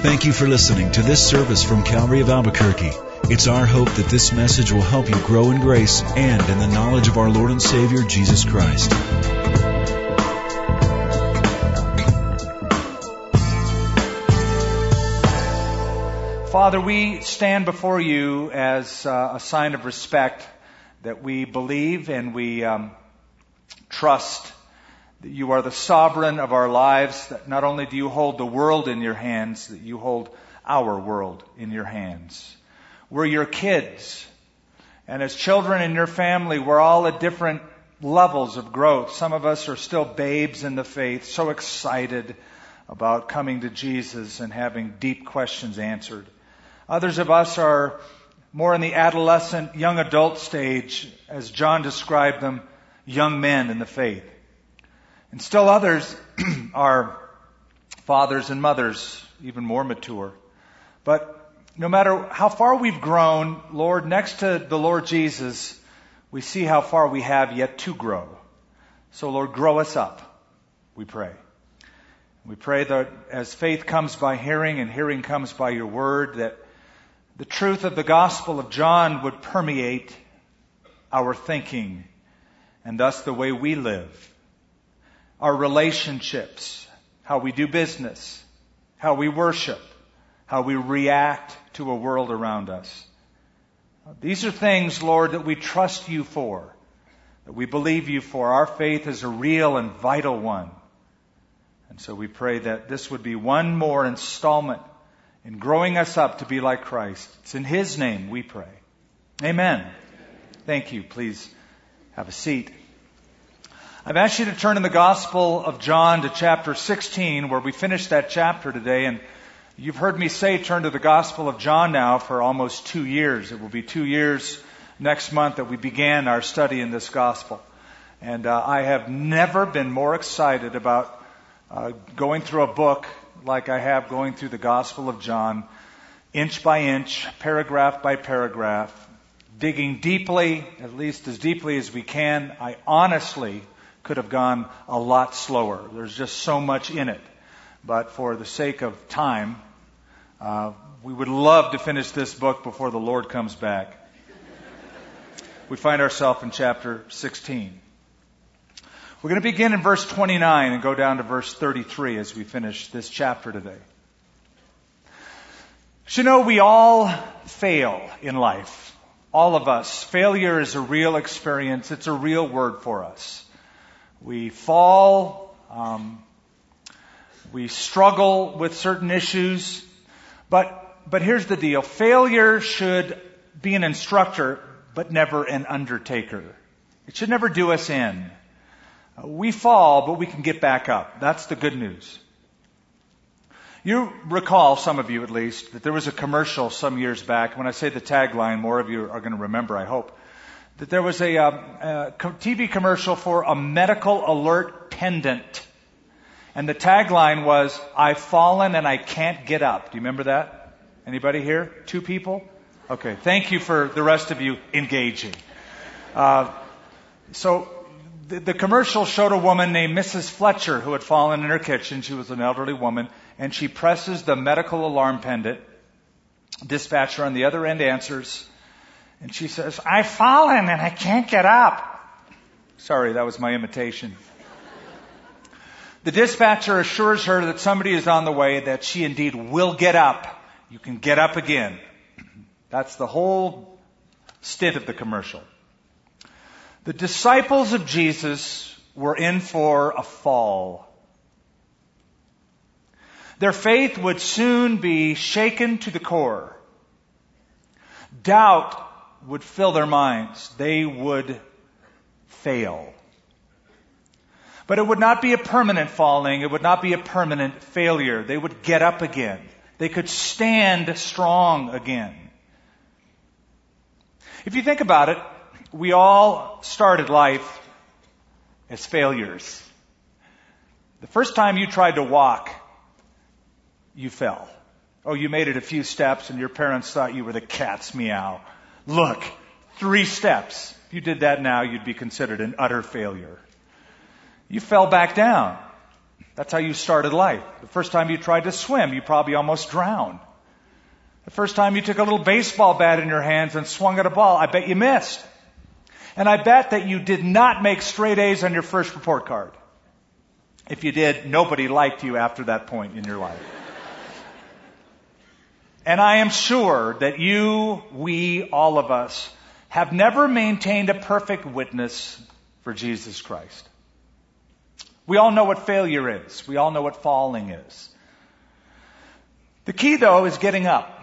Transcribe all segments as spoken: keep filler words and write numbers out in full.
Thank you for listening to this service from Calvary of Albuquerque. It's our hope that this message will help you grow in grace and in the knowledge of our Lord and Savior, Jesus Christ. Father, we stand before you as uh, a sign of respect that we believe and we um, trust that you are the sovereign of our lives, that not only do you hold the world in your hands, that you hold our world in your hands. We're your kids. And as children in your family, we're all at different levels of growth. Some of us are still babes in the faith, so excited about coming to Jesus and having deep questions answered. Others of us are more in the adolescent, young adult stage, as John described them, young men in the faith. And still others are fathers and mothers, even more mature. But no matter how far we've grown, Lord, next to the Lord Jesus, we see how far we have yet to grow. So, Lord, grow us up, we pray. We pray that as faith comes by hearing and hearing comes by your word, that the truth of the Gospel of John would permeate our thinking and thus the way we live. Our relationships, how we do business, how we worship, how we react to a world around us. These are things, Lord, that we trust you for, that we believe you for. Our faith is a real and vital one. And so we pray that this would be one more installment in growing us up to be like Christ. It's in His name we pray. Amen. Thank you. Please have a seat. I've asked you to turn in the Gospel of John to chapter sixteen, where we finished that chapter today. And you've heard me say turn to the Gospel of John now for almost two years. It will be two years next month that we began our study in this Gospel. And uh, I have never been more excited about uh, going through a book like I have going through the Gospel of John, inch by inch, paragraph by paragraph, digging deeply, at least as deeply as we can. I honestly could have gone a lot slower. There's just so much in it. But for the sake of time, uh, we would love to finish this book before the Lord comes back. We find ourselves in chapter sixteen. We're going to begin in verse twenty-nine and go down to verse thirty-three as we finish this chapter today. You know, we all fail in life. All of us. Failure is a real experience. It's a real word for us. We fall, um, we struggle with certain issues, but but here's the deal. Failure should be an instructor, but never an undertaker. It should never do us in. Uh, we fall, but we can get back up. That's the good news. You recall, some of you at least, that there was a commercial some years back. When I say the tagline, more of you are going to remember, I hope. That there was a, uh, a T V commercial for a medical alert pendant. And the tagline was, I've fallen and I can't get up. Do you remember that? Anybody here? Two people? Okay, thank you for the rest of you engaging. Uh, so the, the commercial showed a woman named Missus Fletcher who had fallen in her kitchen. She was an elderly woman. And she presses the medical alarm pendant. Dispatcher on the other end answers. And she says, I've fallen and I can't get up. Sorry, that was my imitation. The dispatcher assures her that somebody is on the way, that she indeed will get up. You can get up again. That's the whole stint of the commercial. The disciples of Jesus were in for a fall. Their faith would soon be shaken to the core. Doubt would fill their minds. They would fail. But it would not be a permanent falling. It would not be a permanent failure. They would get up again. They could stand strong again. If you think about it, we all started life as failures. The first time you tried to walk, you fell. Oh, you made it a few steps and your parents thought you were the cat's meow. Look, three steps. If you did that now, you'd be considered an utter failure. You fell back down. That's how you started life. The first time you tried to swim, you probably almost drowned. The first time you took a little baseball bat in your hands and swung at a ball, I bet you missed. And I bet that you did not make straight A's on your first report card. If you did, nobody liked you after that point in your life. And I am sure that you, we, all of us, have never maintained a perfect witness for Jesus Christ. We all know what failure is. We all know what falling is. The key, though, is getting up.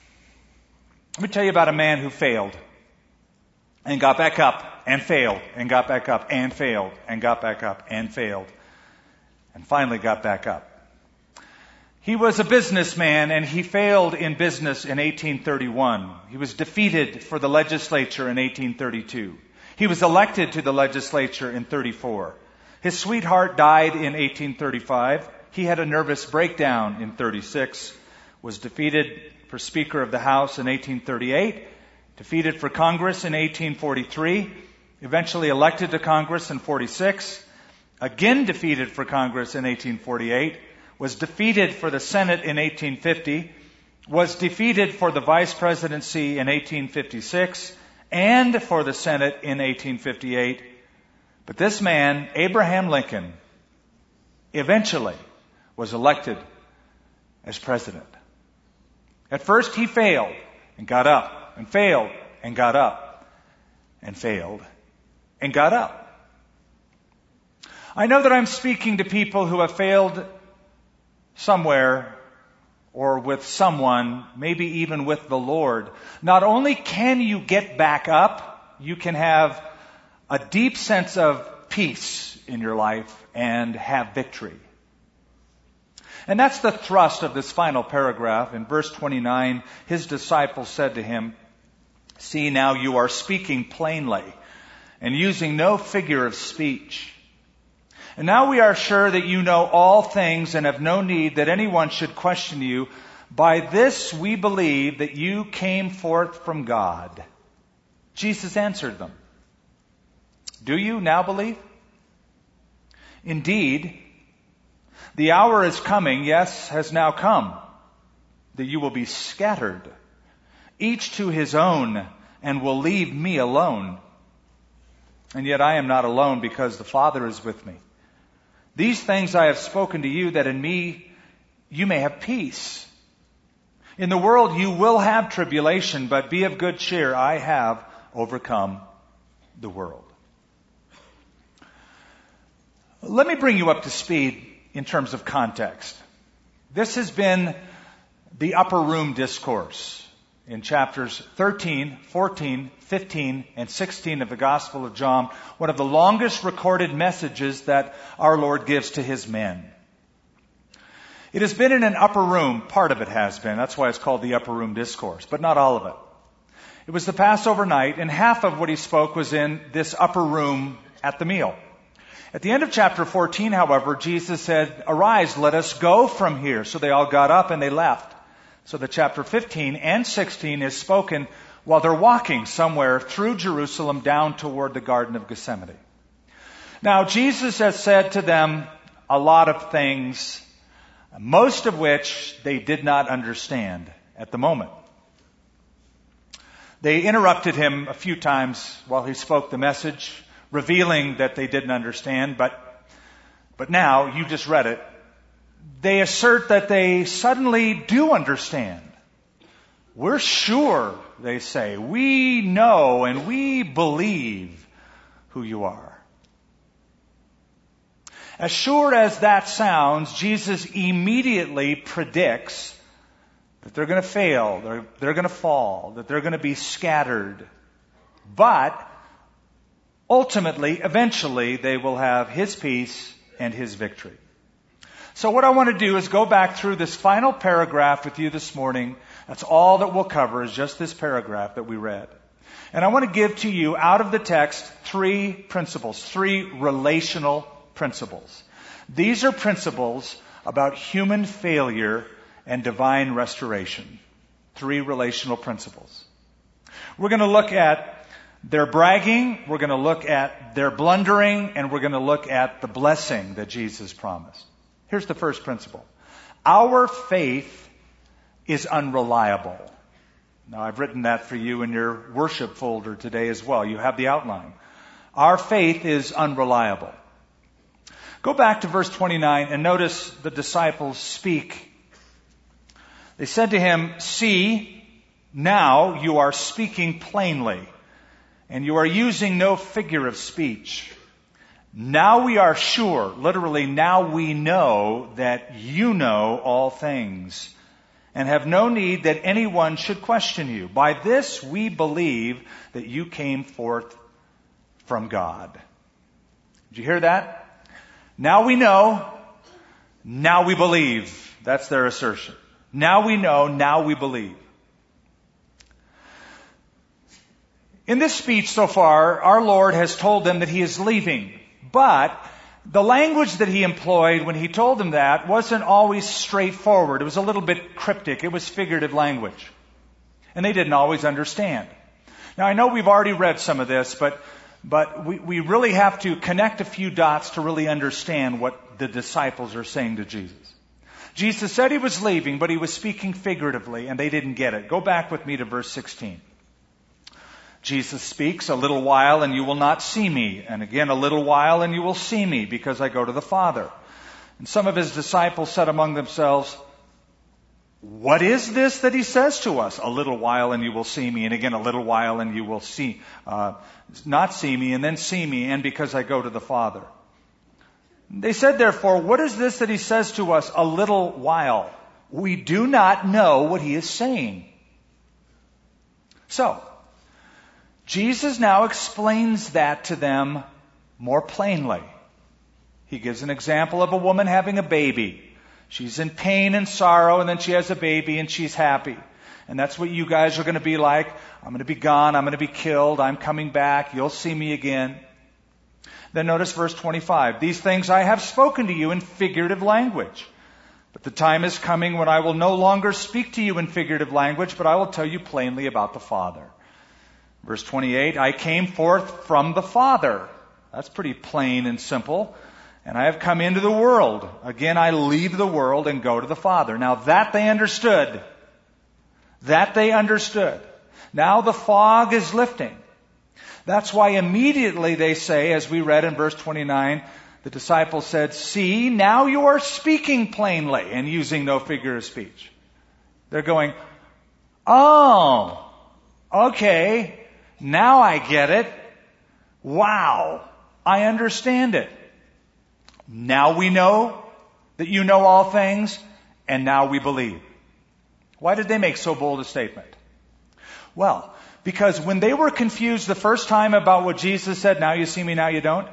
Let me tell you about a man who failed and got back up and failed and got back up and failed and got back up and failed and finally got back up. He was a businessman, and he failed in business in eighteen thirty-one. He was defeated for the legislature in eighteen thirty-two. He was elected to the legislature in thirty-four. His sweetheart died in eighteen thirty-five. He had a nervous breakdown in thirty-six, was defeated for Speaker of the House in eighteen thirty-eight, defeated for Congress in eighteen forty-three, eventually elected to Congress in forty-six, again defeated for Congress in eighteen forty-eight, was defeated for the Senate in eighteen fifty, was defeated for the vice presidency in eighteen fifty-six, and for the Senate in eighteen fifty-eight. But this man, Abraham Lincoln, eventually was elected as president. At first he failed and got up, and failed and got up, and failed and got up. I know that I'm speaking to people who have failed somewhere or with someone, maybe even with the Lord. Not only can you get back up, you can have a deep sense of peace in your life and have victory. And that's the thrust of this final paragraph. In verse twenty-nine, his disciples said to him, "See, now you are speaking plainly and using no figure of speech. And now we are sure that you know all things and have no need that anyone should question you. By this we believe that you came forth from God." Jesus answered them, "Do you now believe? Indeed, the hour is coming, yes, has now come, that you will be scattered, each to his own, and will leave me alone. And yet I am not alone, because the Father is with me. These things I have spoken to you, that in me you may have peace. In the world you will have tribulation, but be of good cheer. I have overcome the world." Let me bring you up to speed in terms of context. This has been the upper room discourse in chapters thirteen, fourteen, fifteen, and sixteen of the Gospel of John, one of the longest recorded messages that our Lord gives to his men. It has been in an upper room. Part of it has been. That's why it's called the upper room discourse, but not all of it. It was the Passover night, and half of what he spoke was in this upper room at the meal. At the end of chapter fourteen, however, Jesus said, "Arise, let us go from here." So they all got up and they left. So the chapter fifteen and sixteen is spoken while they're walking somewhere through Jerusalem down toward the Garden of Gethsemane. Now, Jesus has said to them a lot of things, most of which they did not understand at the moment. They interrupted him a few times while he spoke the message, revealing that they didn't understand, but, but now, you just read it, they assert that they suddenly do understand. "We're sure," they say, "we know and we believe who you are." As sure as that sounds, Jesus immediately predicts that they're going to fail, they're, they're going to fall, that they're going to be scattered. But ultimately, eventually, they will have his peace and his victory. So what I want to do is go back through this final paragraph with you this morning. That's all that we'll cover, is just this paragraph that we read. And I want to give to you, out of the text, three principles, three relational principles. These are principles about human failure and divine restoration. Three relational principles. We're going to look at their bragging, we're going to look at their blundering, and we're going to look at the blessing that Jesus promised. Here's the first principle. Our faith is unreliable. Now, I've written that for you in your worship folder today as well. You have the outline. Our faith is unreliable. Go back to verse twenty-nine and notice the disciples speak. They said to him, "See, now you are speaking plainly, and you are using no figure of speech. Now we are sure," literally, now we know that you know all things, and have no need that anyone should question you. By this we believe that you came forth from God. Did you hear that? Now we know, now we believe. That's their assertion. Now we know, now we believe. In this speech so far, our Lord has told them that He is leaving. But the language that He employed when He told them that wasn't always straightforward. It was a little bit cryptic. It was figurative language. And they didn't always understand. Now, I know we've already read some of this, but but we, we really have to connect a few dots to really understand what the disciples are saying to Jesus. Jesus said He was leaving, but He was speaking figuratively, and they didn't get it. Go back with me to verse sixteen. Jesus speaks, "A little while and you will not see me. And again, a little while and you will see me, because I go to the Father." And some of His disciples said among themselves, "What is this that He says to us? A little while and you will see me. And again, a little while and you will see, uh, not see me, and then see me, and because I go to the Father." They said, therefore, "What is this that He says to us? A little while. We do not know what He is saying." So, Jesus now explains that to them more plainly. He gives an example of a woman having a baby. She's in pain and sorrow, and then she has a baby and she's happy. And that's what you guys are going to be like. I'm going to be gone. I'm going to be killed. I'm coming back. You'll see me again. Then notice verse twenty-five. "These things I have spoken to you in figurative language. But the time is coming when I will no longer speak to you in figurative language, but I will tell you plainly about the Father." Verse twenty-eight, "I came forth from the Father." That's pretty plain and simple. "And I have come into the world. Again, I leave the world and go to the Father." Now that they understood. That they understood. Now the fog is lifting. That's why immediately they say, as we read in verse twenty-nine, the disciples said, "See, now you are speaking plainly," and using no figure of speech. They're going, "Oh, okay. Now I get it. Wow, I understand it. Now we know that you know all things, and now we believe." Why did they make so bold a statement? Well, because when they were confused the first time about what Jesus said, "Now you see me, now you don't,"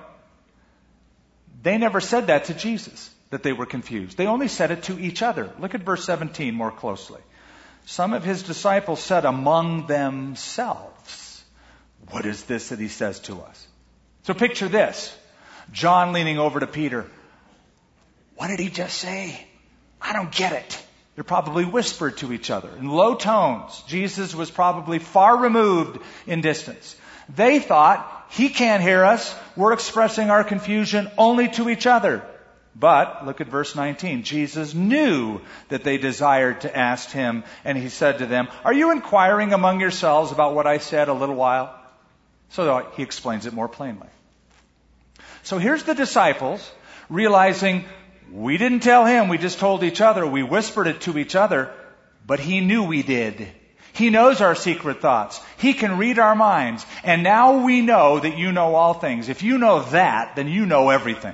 they never said that to Jesus, that they were confused. They only said it to each other. Look at verse seventeen more closely. Some of His disciples said among themselves, "What is this that He says to us?" So picture this. John leaning over to Peter. "What did He just say? I don't get it." They're probably whispered to each other in low tones. Jesus was probably far removed in distance. They thought, "He can't hear us. We're expressing our confusion only to each other." But, look at verse nineteen. Jesus knew that they desired to ask Him, and He said to them, "Are you inquiring among yourselves about what I said a little while?" So He explains it more plainly. So here's the disciples realizing, we didn't tell Him, we just told each other, we whispered it to each other, but He knew we did. He knows our secret thoughts. He can read our minds. And now we know that you know all things. If you know that, then you know everything.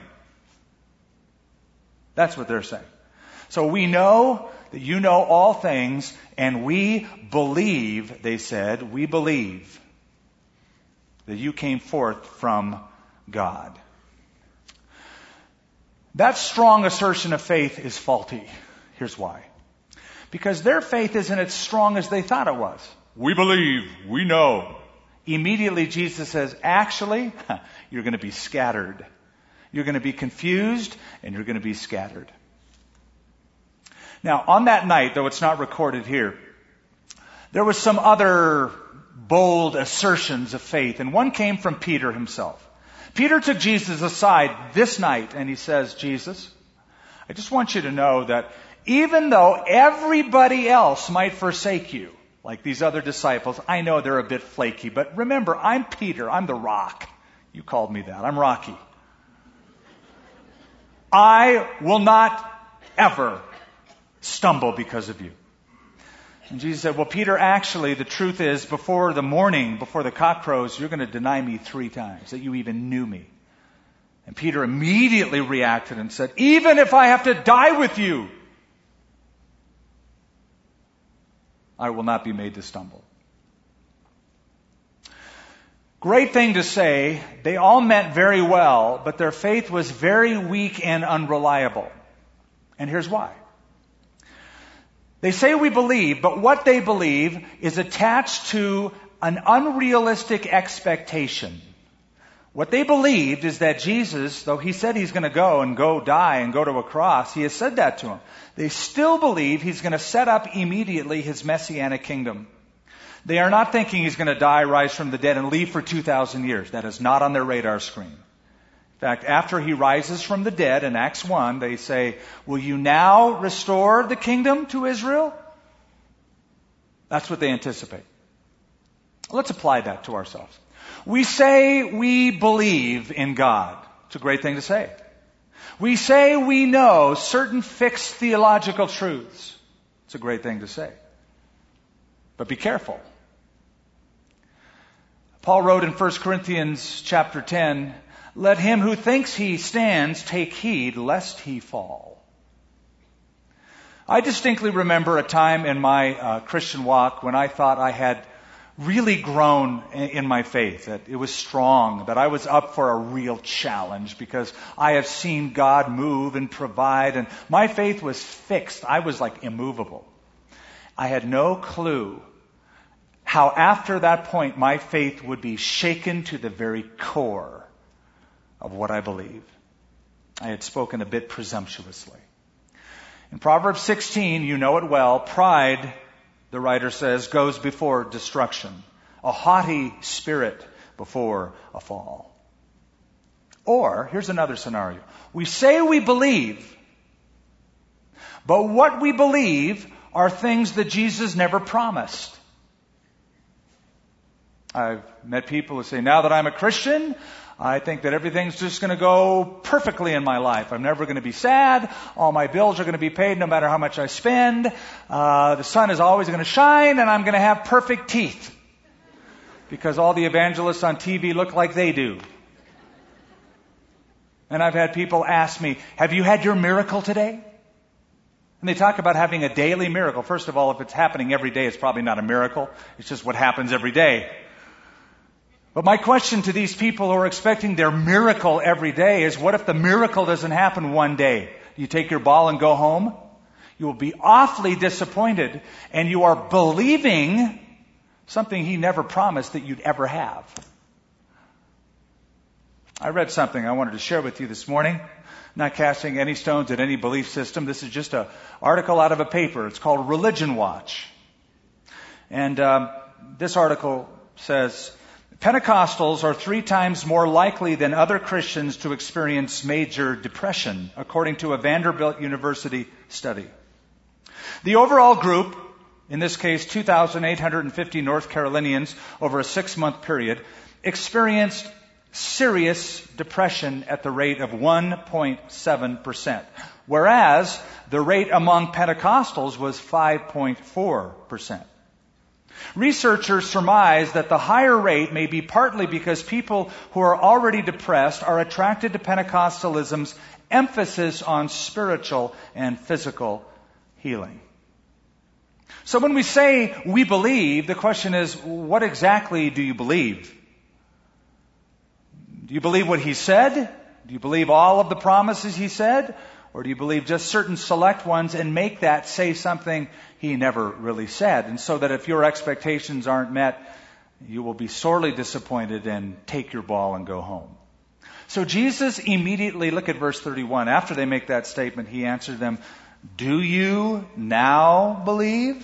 That's what they're saying. So we know that you know all things, and we believe, they said, we believe that you came forth from God. That strong assertion of faith is faulty. Here's why. Because their faith isn't as strong as they thought it was. We believe, we know. Immediately Jesus says, actually, you're going to be scattered. You're going to be confused, and you're going to be scattered. Now, on that night, though it's not recorded here, there was some other bold assertions of faith, and one came from Peter himself. Peter took Jesus aside this night and he says, "Jesus, I just want you to know that even though everybody else might forsake you, like these other disciples, I know they're a bit flaky, but remember, I'm Peter. I'm the rock. You called me that. I'm Rocky. I will not ever stumble because of you. And Jesus said, well, Peter, actually, the truth is, before the morning, before the cock crows, you're going to deny me three times, that you even knew me. And Peter immediately reacted and said, even if I have to die with you, I will not be made to stumble. Great thing to say. They all meant very well, but their faith was very weak and unreliable. And here's why. They say we believe, but what they believe is attached to an unrealistic expectation. What they believed is that Jesus, though he said he's going to go and go die and go to a cross, he has said that to them. They still believe he's going to set up immediately his messianic kingdom. They are not thinking he's going to die, rise from the dead, and leave for two thousand years. That is not on their radar screen. In fact, after he rises from the dead in Acts one, they say, will you now restore the kingdom to Israel? That's what they anticipate. Let's apply that to ourselves. We say we believe in God. It's a great thing to say. We say we know certain fixed theological truths. It's a great thing to say. But be careful. Paul wrote in First Corinthians chapter ten, let him who thinks he stands take heed lest he fall. I distinctly remember a time in my uh, Christian walk when I thought I had really grown in my faith, that it was strong, that I was up for a real challenge because I have seen God move and provide, and my faith was fixed. I was like immovable. I had no clue how after that point my faith would be shaken to the very core of what I believe. I had spoken a bit presumptuously. In Proverbs sixteen, you know it well, pride, the writer says, goes before destruction. A haughty spirit before a fall. Or, here's another scenario. We say we believe, but what we believe are things that Jesus never promised. I've met people who say, now that I'm a Christian, I think that everything's just going to go perfectly in my life. I'm never going to be sad. All my bills are going to be paid no matter how much I spend. Uh, the sun is always going to shine, and I'm going to have perfect teeth. Because all the evangelists on T V look like they do. And I've had people ask me, have you had your miracle today? And they talk about having a daily miracle. First of all, if it's happening every day, it's probably not a miracle. It's just what happens every day. But my question to these people who are expecting their miracle every day is, what if the miracle doesn't happen one day? You take your ball and go home? You will be awfully disappointed, and you are believing something he never promised that you'd ever have. I read something I wanted to share with you this morning. Not casting any stones at any belief system. This is just an article out of a paper. It's called Religion Watch. And um, this article says, Pentecostals are three times more likely than other Christians to experience major depression, according to a Vanderbilt University study. The overall group, in this case two thousand eight hundred fifty North Carolinians over a six-month period, experienced serious depression at the rate of one point seven percent, whereas the rate among Pentecostals was five point four percent. Researchers surmise that the higher rate may be partly because people who are already depressed are attracted to Pentecostalism's emphasis on spiritual and physical healing. So when we say we believe, the question is, what exactly do you believe? Do you believe what he said? Do you believe all of the promises he said? Or do you believe just certain select ones and make that say something he never really said? And so that if your expectations aren't met, you will be sorely disappointed and take your ball and go home. So Jesus immediately, look at verse thirty-one. After they make that statement, he answered them, do you now believe?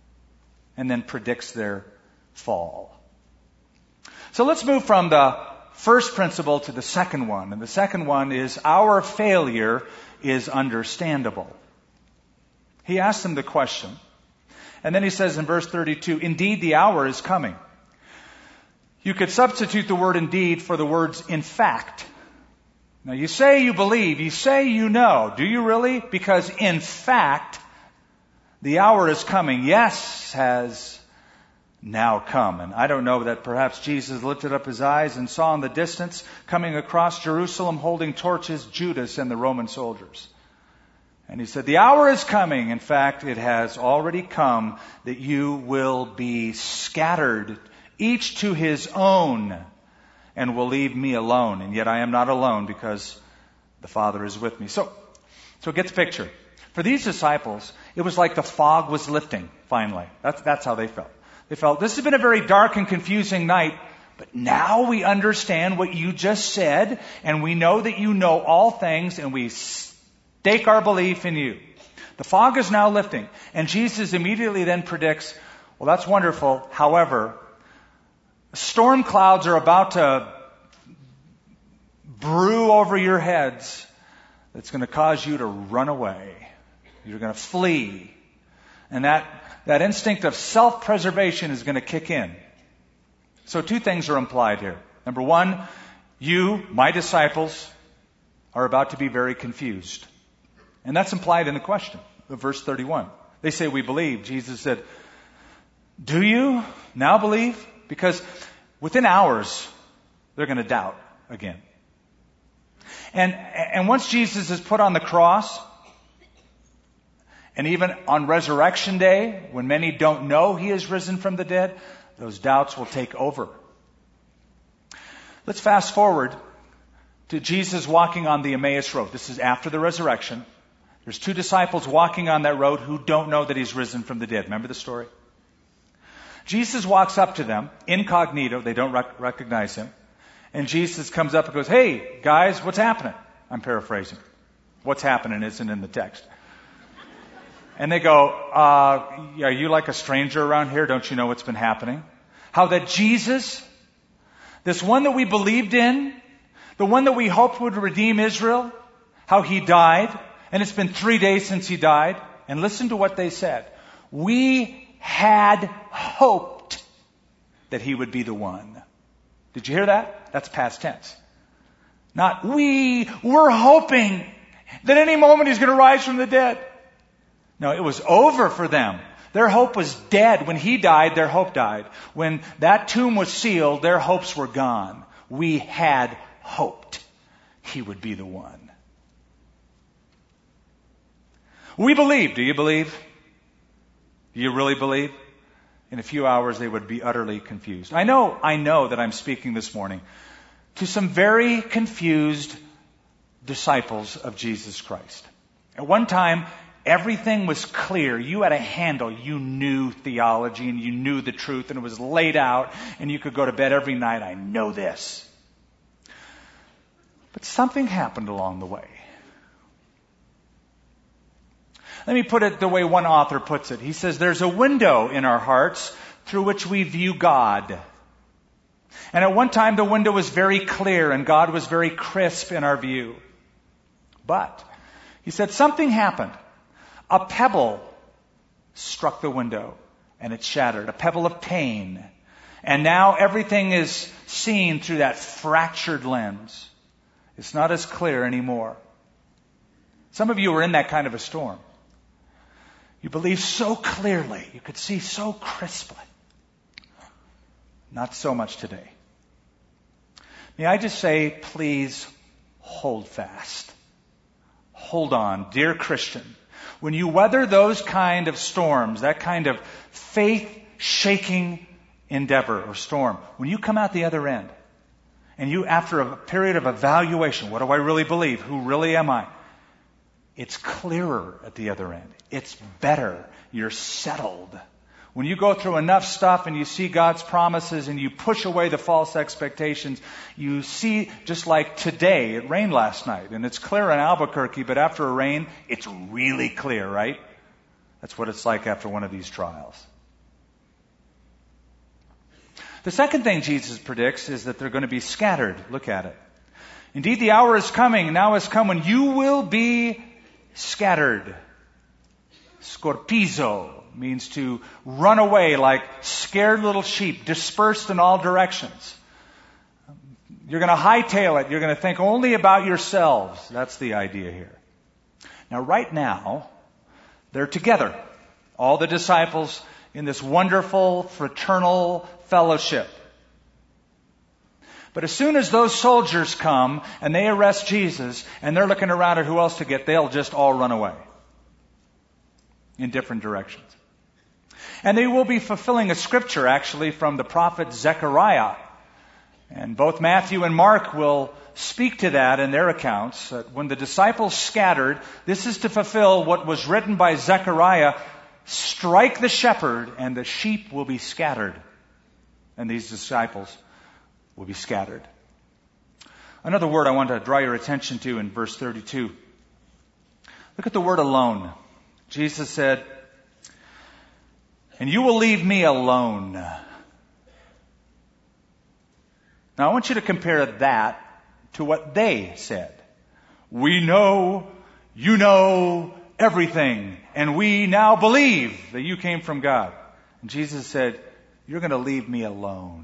And then predicts their fall. So let's move from the first principle to the second one. And the second one is our failure is understandable. He asked them the question. And then he says in verse thirty-two, indeed the hour is coming. You could substitute the word indeed for the words in fact. Now you say you believe, you say you know. Do you really? Because in fact, the hour is coming. Yes, has now come. And I don't know that perhaps Jesus lifted up his eyes and saw in the distance, coming across Jerusalem, holding torches, Judas and the Roman soldiers. And he said, the hour is coming. In fact, it has already come that you will be scattered, each to his own, and will leave me alone. And yet I am not alone because the Father is with me. So, so get the picture. For these disciples, it was like the fog was lifting, finally. That's, that's how they felt. They felt, this has been a very dark and confusing night, but now we understand what you just said, and we know that you know all things, and we stake our belief in you. The fog is now lifting, and Jesus immediately then predicts, well, that's wonderful. However, storm clouds are about to brew over your heads that's going to cause you to run away. You're going to flee. And that, that instinct of self-preservation is going to kick in. So two things are implied here. Number one, you, my disciples, are about to be very confused. And that's implied in the question of verse thirty-one. They say, we believe. Jesus said, do you now believe? Because within hours, they're going to doubt again. And, and once Jesus is put on the cross, and even on Resurrection Day, when many don't know he is risen from the dead, those doubts will take over. Let's fast forward to Jesus walking on the Emmaus Road. This is after the resurrection. There's two disciples walking on that road who don't know that he's risen from the dead. Remember the story? Jesus walks up to them, incognito. They don't rec- recognize him. And Jesus comes up and goes, hey, guys, what's happening? I'm paraphrasing. What's happening isn't in the text. And they go, uh, are you like a stranger around here? Don't you know what's been happening? How that Jesus, this one that we believed in, the one that we hoped would redeem Israel, how he died, and it's been three days since he died. And listen to what they said. We had hoped that he would be the one. Did you hear that? That's past tense. Not we were hoping that any moment he's going to rise from the dead. No, it was over for them. Their hope was dead. When he died, their hope died. When that tomb was sealed, their hopes were gone. We had hoped he would be the one. We believe. Do you believe? Do you really believe? In a few hours, they would be utterly confused. I know, I know that I'm speaking this morning to some very confused disciples of Jesus Christ. At one time, everything was clear. You had a handle. You knew theology and you knew the truth and it was laid out and you could go to bed every night. I know this. But something happened along the way. Let me put it the way one author puts it. He says, there's a window in our hearts through which we view God. And at one time the window was very clear and God was very crisp in our view. But, he said, something happened. A pebble struck the window and it shattered. A pebble of pain. And now everything is seen through that fractured lens. It's not as clear anymore. Some of you are in that kind of a storm. You believe so clearly. You could see so crisply. Not so much today. May I just say, please hold fast. Hold on, dear Christian. When you weather those kind of storms, that kind of faith-shaking endeavor or storm, when you come out the other end, and you, after a period of evaluation, what do I really believe? Who really am I? It's clearer at the other end. It's better. You're settled. When you go through enough stuff and you see God's promises and you push away the false expectations, you see, just like today, it rained last night and it's clear in Albuquerque, but after a rain, it's really clear, right? That's what it's like after one of these trials. The second thing Jesus predicts is that they're going to be scattered. Look at it. Indeed, the hour is coming, now has come, when you will be scattered. Scorpizo means to run away like scared little sheep, dispersed in all directions. You're going to hightail it. You're going to think only about yourselves. That's the idea here. Now, right now, they're together. All the disciples in this wonderful fraternal fellowship. But as soon as those soldiers come and they arrest Jesus and they're looking around at who else to get, they'll just all run away in different directions. And they will be fulfilling a scripture actually from the prophet Zechariah. And both Matthew and Mark will speak to that in their accounts. That when the disciples scattered, this is to fulfill what was written by Zechariah, strike the shepherd and the sheep will be scattered. And these disciples will be scattered. Another word I want to draw your attention to in verse thirty-two. Look at the word alone. Jesus said, and you will leave me alone. Now I want you to compare that to what they said. We know, you know everything, and we now believe that you came from God. And Jesus said, you're going to leave me alone.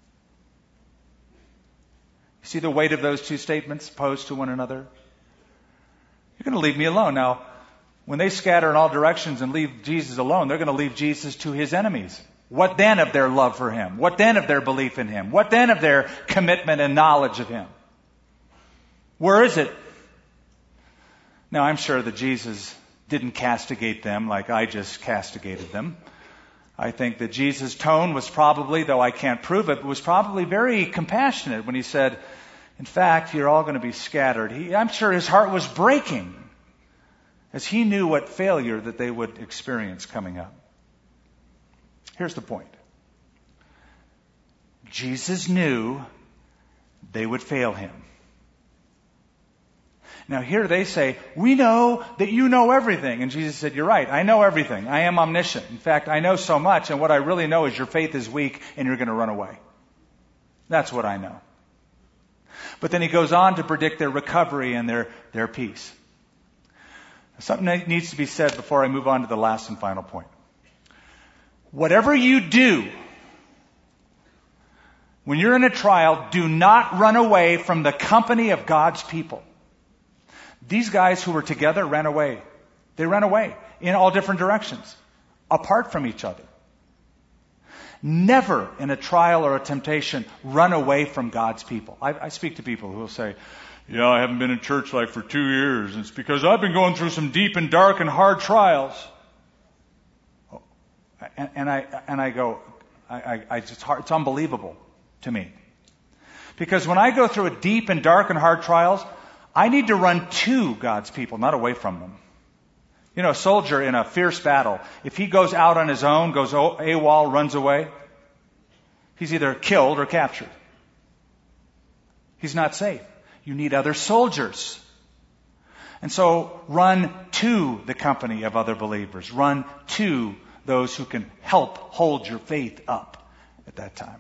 You see the weight of those two statements posed to one another? You're going to leave me alone. Now, when they scatter in all directions and leave Jesus alone, they're going to leave Jesus to his enemies. What then of their love for him? What then of their belief in him? What then of their commitment and knowledge of him? Where is it? Now, I'm sure that Jesus didn't castigate them like I just castigated them. I think that Jesus' tone was probably, though I can't prove it, was probably very compassionate when he said, in fact, you're all going to be scattered. He, I'm sure his heart was breaking as he knew what failure that they would experience coming up. Here's the point. Jesus knew they would fail him. Now here they say, we know that you know everything. And Jesus said, you're right. I know everything. I am omniscient. In fact, I know so much. And what I really know is your faith is weak and you're going to run away. That's what I know. But then he goes on to predict their recovery and their, their peace. Something that needs to be said before I move on to the last and final point. Whatever you do, when you're in a trial, do not run away from the company of God's people. These guys who were together ran away. They ran away in all different directions, apart from each other. Never in a trial or a temptation run away from God's people. I, I speak to people who will say, yeah, I haven't been in church like for two years. And it's because I've been going through some deep and dark and hard trials. And, and I and I go, I, I, I just it's unbelievable to me. Because when I go through a deep and dark and hard trials, I need to run to God's people, not away from them. You know, a soldier in a fierce battle, if he goes out on his own, goes AWOL, runs away, he's either killed or captured. He's not safe. You need other soldiers. And so run to the company of other believers. Run to those who can help hold your faith up at that time.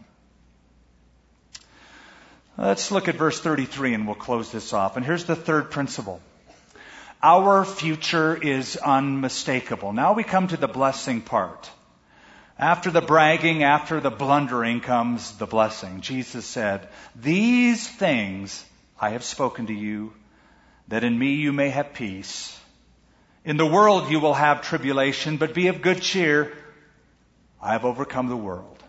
Let's look at verse thirty-three and we'll close this off. And here's the third principle. Our future is unmistakable. Now we come to the blessing part. After the bragging, after the blundering comes the blessing. Jesus said, these things I have spoken to you, that in me you may have peace. In the world you will have tribulation, but be of good cheer. I have overcome the world.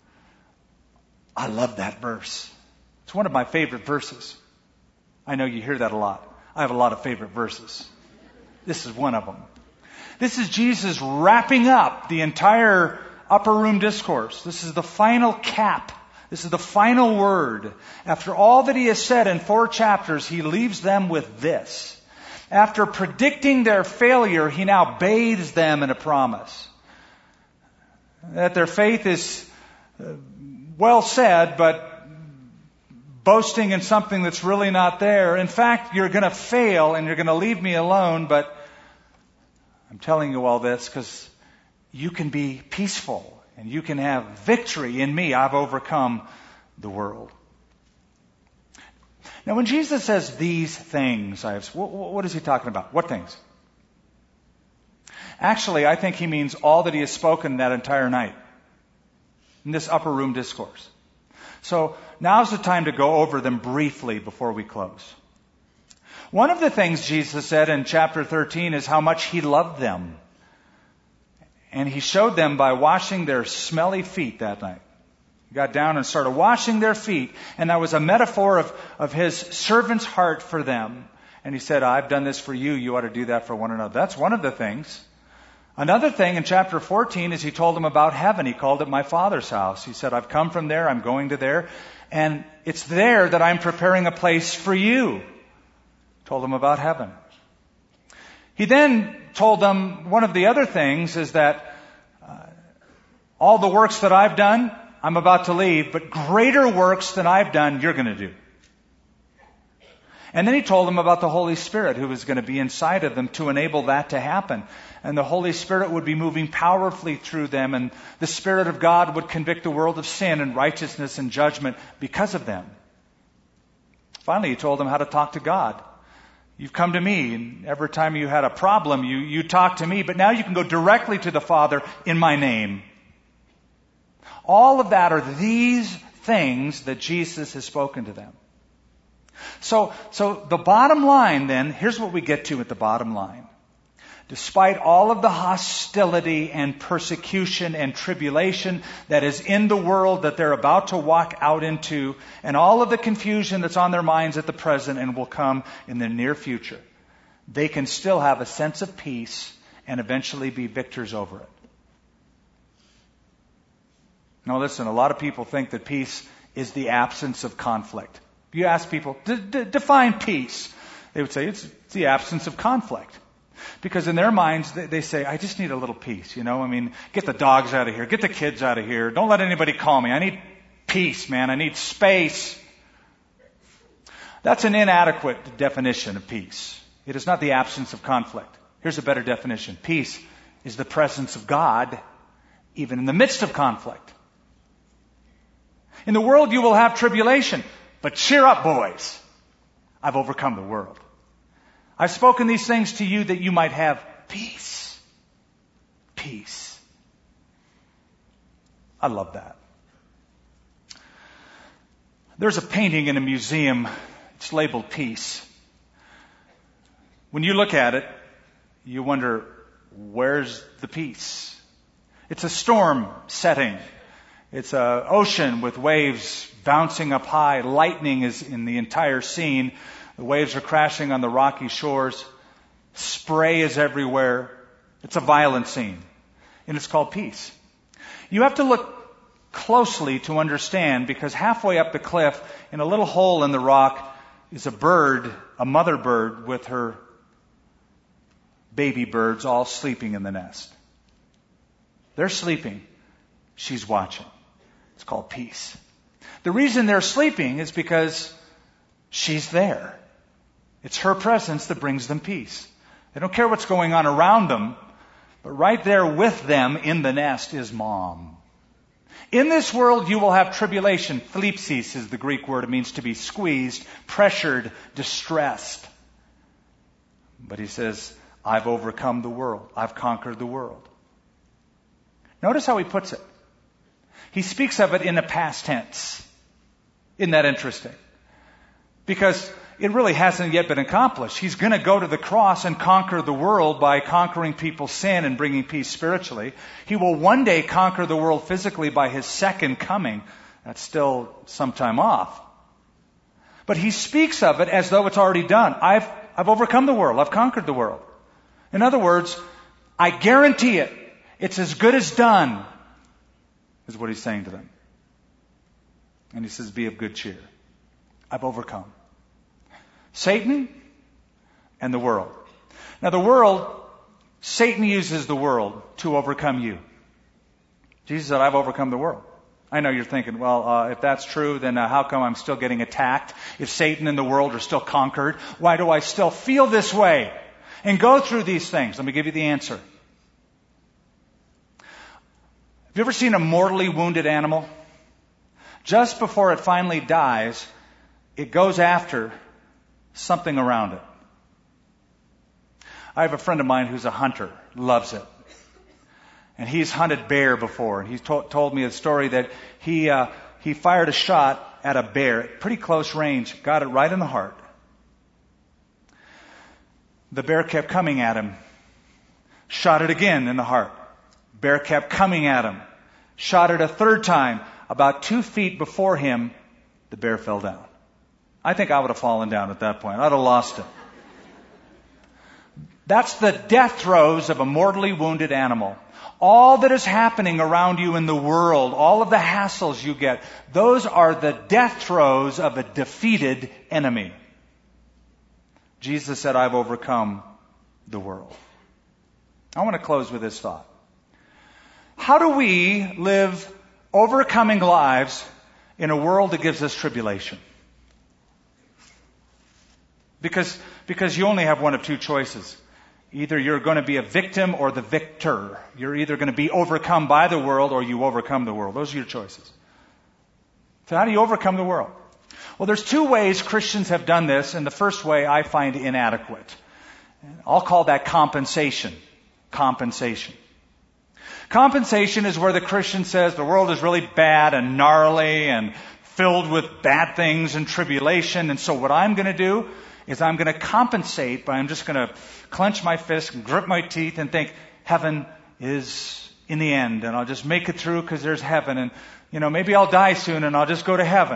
I love that verse. It's one of my favorite verses. I know you hear that a lot. I have a lot of favorite verses. This is one of them. This is Jesus wrapping up the entire upper room discourse. This is the final cap. This is the final word. After all that he has said in four chapters, he leaves them with this. After predicting their failure, he now bathes them in a promise. That their faith is well said, but boasting in something that's really not there. In fact, you're going to fail and you're going to leave me alone, but I'm telling you all this because you can be peaceful And you can have victory in me. I've overcome the world. Now, when Jesus says these things, I have, what is he talking about? What things? Actually, I think he means all that he has spoken that entire night in this upper room discourse. So now's the time to go over them briefly before we close. One of the things Jesus said in chapter thirteen is how much he loved them. And he showed them by washing their smelly feet that night. He got down and started washing their feet. And that was a metaphor of, of his servant's heart for them. And he said, I've done this for you. You ought to do that for one another. That's one of the things. Another thing in chapter fourteen is he told them about heaven. He called it my Father's house. He said, I've come from there. I'm going to there. And it's there that I'm preparing a place for you. Told them about heaven. He then told them one of the other things is that uh, all the works that I've done, I'm about to leave, but greater works than I've done, you're going to do. And then he told them about the Holy Spirit who was going to be inside of them to enable that to happen. And the Holy Spirit would be moving powerfully through them, and the Spirit of God would convict the world of sin and righteousness and judgment because of them. Finally, he told them how to talk to God. You've come to me, and every time you had a problem, you, you talk to me, but now you can go directly to the Father in my name. All of that are these things that Jesus has spoken to them. So, so the bottom line then, here's what we get to at the bottom line. Despite all of the hostility and persecution and tribulation that is in the world that they're about to walk out into, and all of the confusion that's on their minds at the present and will come in the near future, they can still have a sense of peace and eventually be victors over it. Now listen, a lot of people think that peace is the absence of conflict. You ask people, D- d- define peace. They would say it's, it's the absence of conflict. Because in their minds, they, they say, I just need a little peace, you know? I mean, get the dogs out of here. Get the kids out of here. Don't let anybody call me. I need peace, man. I need space. That's an inadequate definition of peace. It is not the absence of conflict. Here's a better definition. Peace is the presence of God, even in the midst of conflict. In the world you will have tribulation, but cheer up, boys. I've overcome the world. I've spoken these things to you that you might have peace. Peace. I love that. There's a painting in a museum. It's labeled Peace. When you look at it, you wonder, where's the peace? It's a storm setting. It's an ocean with waves bouncing up high. Lightning is in the entire scene. The waves are crashing on the rocky shores. Spray is everywhere. It's a violent scene. And it's called peace. You have to look closely to understand, because halfway up the cliff, in a little hole in the rock, is a bird, a mother bird with her baby birds all sleeping in the nest. They're sleeping. She's watching. It's called peace. The reason they're sleeping is because she's there. It's her presence that brings them peace. They don't care what's going on around them, but right there with them in the nest is mom. In this world you will have tribulation. Thlipsis is the Greek word. It means to be squeezed, pressured, distressed. But he says, I've overcome the world. I've conquered the world. Notice how he puts it. He speaks of it in the past tense. Isn't that interesting? Because it really hasn't yet been accomplished. He's going to go to the cross and conquer the world by conquering people's sin and bringing peace spiritually. He will one day conquer the world physically by his second coming. That's still some time off. But he speaks of it as though it's already done. I've, I've overcome the world. I've conquered the world. In other words, I guarantee it. It's as good as done, is what he's saying to them. And he says, be of good cheer. I've overcome Satan and the world. Now the world, Satan uses the world to overcome you. Jesus said, I've overcome the world. I know you're thinking, well, uh, if that's true, then uh, how come I'm still getting attacked? If Satan and the world are still conquered, why do I still feel this way and go through these things? Let me give you the answer. you ever seen a mortally wounded animal? Just before it finally dies, it goes after something around it. I have a friend of mine who's a hunter, loves it. And he's hunted bear before. And he's to- told me a story that he uh, he fired a shot at a bear at pretty close range, got it right in the heart. The bear kept coming at him. Shot it again in the heart. Bear kept coming at him. Shot it a third time. About two feet before him, the bear fell down. I think I would have fallen down at that point. I'd have lost it. That's the death throes of a mortally wounded animal. All that is happening around you in the world, all of the hassles you get, those are the death throes of a defeated enemy. Jesus said, I've overcome the world. I want to close with this thought. How do we live overcoming lives in a world that gives us tribulation? Because, because you only have one of two choices. Either you're going to be a victim or the victor. You're either going to be overcome by the world or you overcome the world. Those are your choices. So how do you overcome the world? Well, there's two ways Christians have done this, and the first way I find inadequate. I'll call that compensation. Compensation. Compensation is where the Christian says the world is really bad and gnarly and filled with bad things and tribulation, and so what I'm going to do is I'm going to compensate by I'm just going to clench my fist and grip my teeth and think heaven is in the end and I'll just make it through because there's heaven and, you know, maybe I'll die soon and I'll just go to heaven.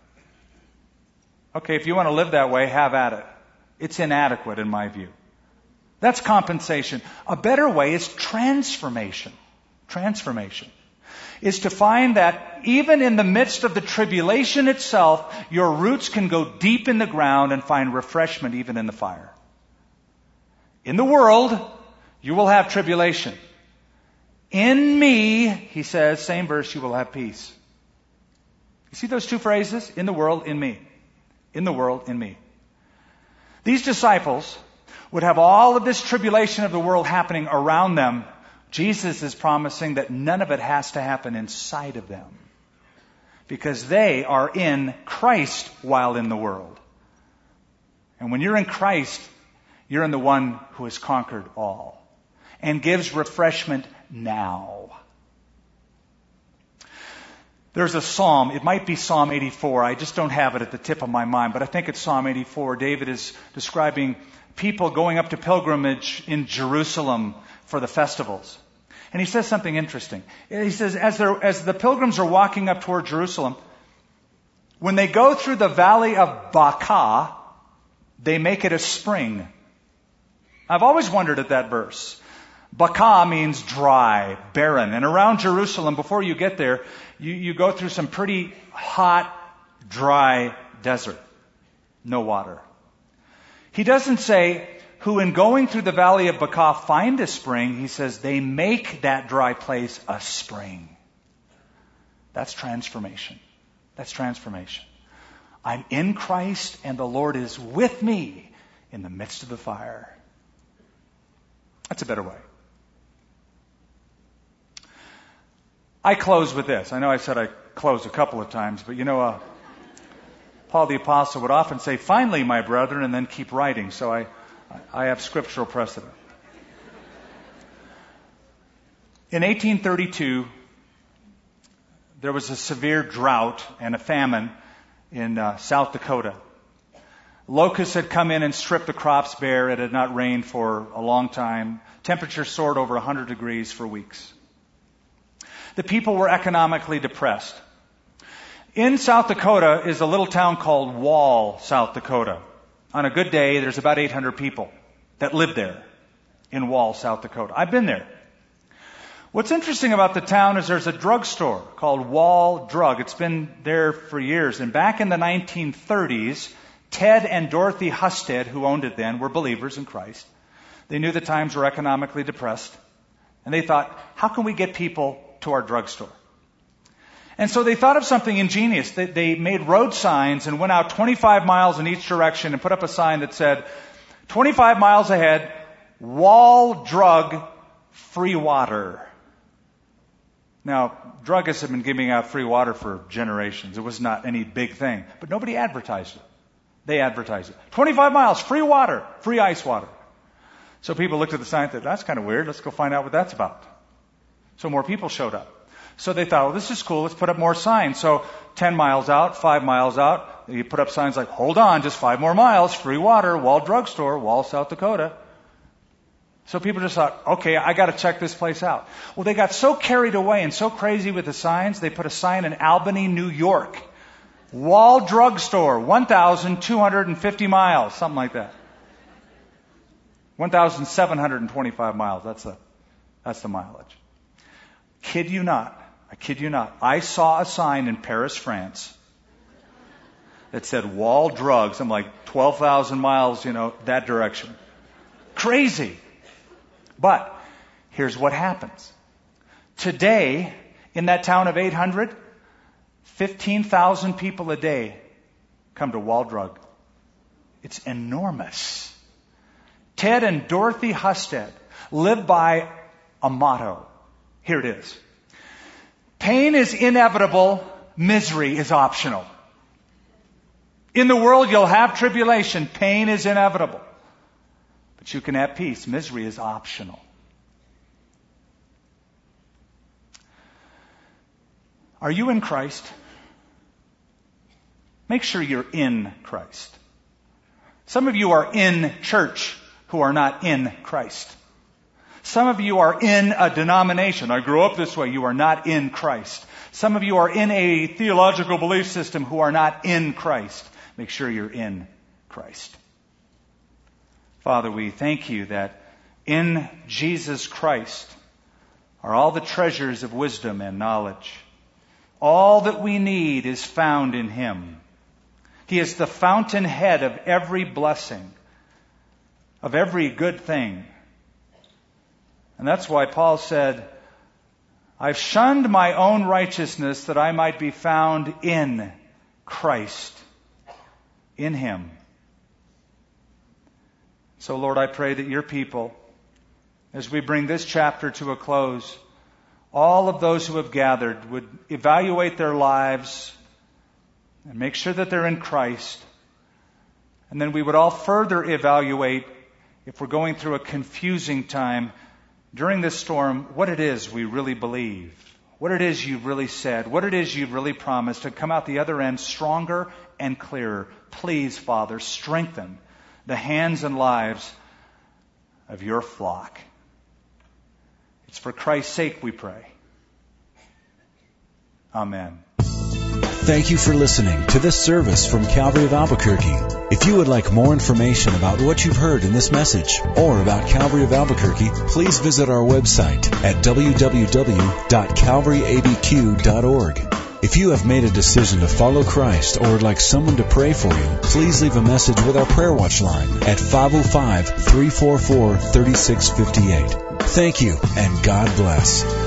Okay, if you want to live that way, have at it. It's inadequate in my view. That's compensation. A better way is transformation. Transformation is to find that even in the midst of the tribulation itself, your roots can go deep in the ground and find refreshment even in the fire. In the world, you will have tribulation. In me, he says, same verse, you will have peace. You see those two phrases? In the world, in me. In the world, in me. These disciples would have all of this tribulation of the world happening around them. Jesus is promising that none of it has to happen inside of them because they are in Christ while in the world. And when you're in Christ, you're in the one who has conquered all and gives refreshment now. There's a psalm, it might be Psalm eighty-four, I just don't have it at the tip of my mind, but I think it's Psalm eighty-four. David is describing people going up to pilgrimage in Jerusalem for the festivals. And he says something interesting. He says, as, as the pilgrims are walking up toward Jerusalem, when they go through the valley of Baca, they make it a spring. I've always wondered at that verse. Baca means dry, barren. And around Jerusalem, before you get there, you, you go through some pretty hot, dry desert. No water. He doesn't say, who in going through the valley of Baca find a spring. He says, they make that dry place a spring. That's transformation. That's transformation. I'm in Christ and the Lord is with me in the midst of the fire. That's a better way. I close with this. I know I said I closed a couple of times, but you know, uh, Paul the Apostle would often say, finally, my brethren, and then keep writing. So I, I have scriptural precedent. In eighteen thirty-two, there was a severe drought and a famine in uh, South Dakota. Locusts had come in and stripped the crops bare. It had not rained for a long time. Temperature soared over one hundred degrees for weeks. The people were economically depressed. In South Dakota is a little town called Wall, South Dakota. On a good day, there's about eight hundred people that live there in Wall, South Dakota. I've been there. What's interesting about the town is there's a drugstore called Wall Drug. It's been there for years. And back in the nineteen thirties, Ted and Dorothy Husted, who owned it then, were believers in Christ. They knew the times were economically depressed. And they thought, how can we get people to our drugstore? And so they thought of something ingenious. They, they made road signs and went out twenty-five miles in each direction and put up a sign that said, twenty-five miles ahead, Wall Drug, free water. Now, druggists have been giving out free water for generations. It was not any big thing. But nobody advertised it. They advertised it. twenty-five miles, free water, free ice water. So people looked at the sign and thought, that's kind of weird. Let's go find out what that's about. So more people showed up. So they thought, well, this is cool. Let's put up more signs. So ten miles out, five miles out, you put up signs like, hold on, just five more miles, free water, Wall Drugstore, Wall, South Dakota. So people just thought, okay, I got to check this place out. Well, they got so carried away and so crazy with the signs, they put a sign in Albany, New York. Wall Drugstore, one thousand two hundred fifty miles, something like that. one thousand seven hundred twenty-five miles, that's the, that's the mileage. Kid you not, I kid you not, I saw a sign in Paris, France that said Wall Drugs. I'm like twelve thousand miles, you know, that direction. Crazy. But here's what happens. Today, in that town of eight hundred, fifteen thousand people a day come to Wall Drug. It's enormous. Ted and Dorothy Husted live by a motto. Here it is. Pain is inevitable. Misery is optional. In the world, you'll have tribulation. Pain is inevitable. But you can have peace. Misery is optional. Are you in Christ? Make sure you're in Christ. Some of you are in church who are not in Christ. Some of you are in a denomination. I grew up this way. You are not in Christ. Some of you are in a theological belief system who are not in Christ. Make sure you're in Christ. Father, we thank you that in Jesus Christ are all the treasures of wisdom and knowledge. All that we need is found in Him. He is the fountainhead of every blessing, of every good thing. And that's why Paul said, I've shunned my own righteousness that I might be found in Christ, in Him. So, Lord, I pray that your people, as we bring this chapter to a close, all of those who have gathered would evaluate their lives and make sure that they're in Christ. And then we would all further evaluate, if we're going through a confusing time during this storm, what it is we really believe, what it is you've really said, what it is you've really promised, to come out the other end stronger and clearer. Please, Father, strengthen the hands and lives of your flock. It's for Christ's sake we pray. Amen. Thank you for listening to this service from Calvary of Albuquerque. If you would like more information about what you've heard in this message or about Calvary of Albuquerque, please visit our website at w w w dot calvary a b q dot org. If you have made a decision to follow Christ or would like someone to pray for you, please leave a message with our Prayer Watch line at five oh five, three four four, three six five eight. Thank you, and God bless.